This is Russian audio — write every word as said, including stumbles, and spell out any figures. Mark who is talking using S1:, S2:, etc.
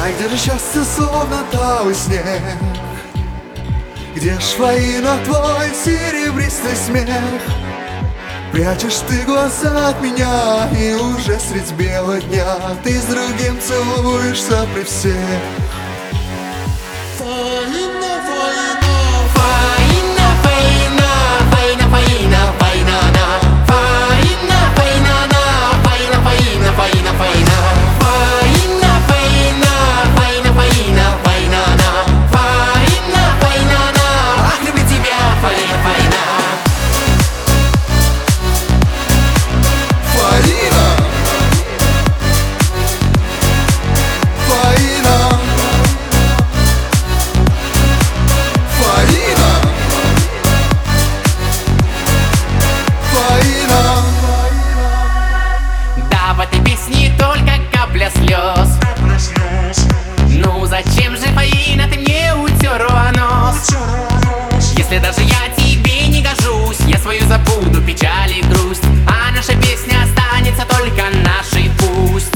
S1: А где же счастье, словно талый снег? Где ж Фаина, твой серебристый смех? Прячешь ты глаза от меня, и уже средь бела дня ты с другим целуешься при всех. Фаина, Фаина,
S2: Фаина, Фаина, Фаина, Фаина, Фаина, на. Фаина, Фаина, на. Фаина, Фаина, Фаина, Фаина. Фаина, Фаина, Фаина, Фаина, Фаина, на. Фаина, Фаина, на. Ах, люблю тебя, Фаина, Фаина.
S1: Фаина, Фаина, Фаина, Фаина.
S2: Да, в этой песне только капля слез. Ну зачем же, Фаина, ты мне утерла нос? Если даже я тебе не гожусь, я свою забуду печаль и грусть, а наша песня останется только нашей, пусть.